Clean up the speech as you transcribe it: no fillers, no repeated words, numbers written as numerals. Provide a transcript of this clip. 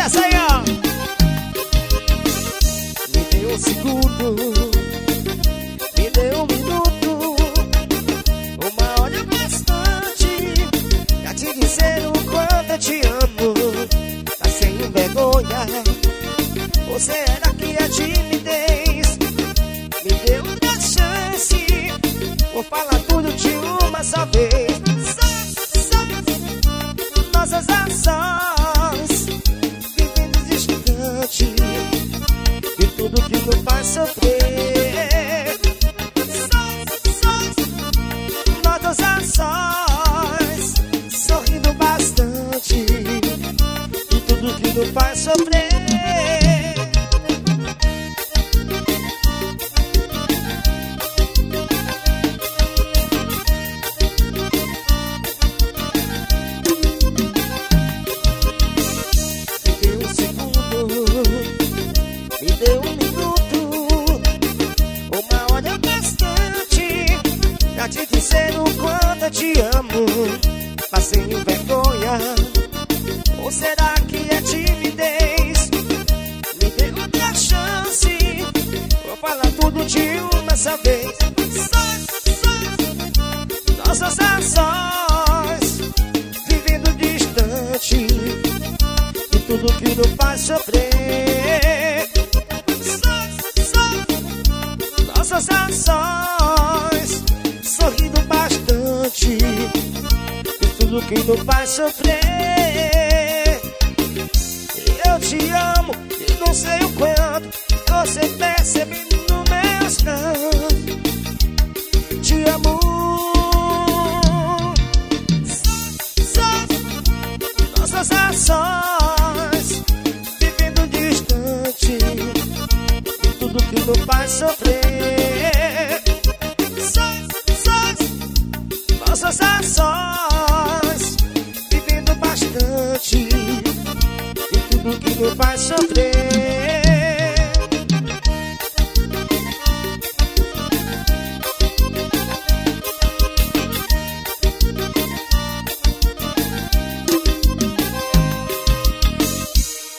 essa aí, ó. Me dê um segundo, me dê um minuto, uma hora bastante pra te dizer o quanto eu te amo. Tá sem vergonha, ou será que é timidez? Me dê outra chance, vou falar tudo de uma só vez. Nossas ações vivendo distante de tudo que nos faz sofrer. Nossas ações sorrindo bastante de tudo que nos faz sofrer. Pra te dizer o quanto eu te amo, mas sem vergonha, ou será que é timidez? Me dê outra chance, vou falar tudo de uma só vez. Nossas ações vivendo distante de tudo que nos faz sofrer. Nossas ações sorrindo bastante de tudo que nos faz sofrer. Eu te amo e não sei o quanto você percebe nos meus cantos. Te amo. Nossas ações vivendo distante de tudo que nos faz sofrer. Nossas ações vivendo bastante de tudo que nos faz sofrer.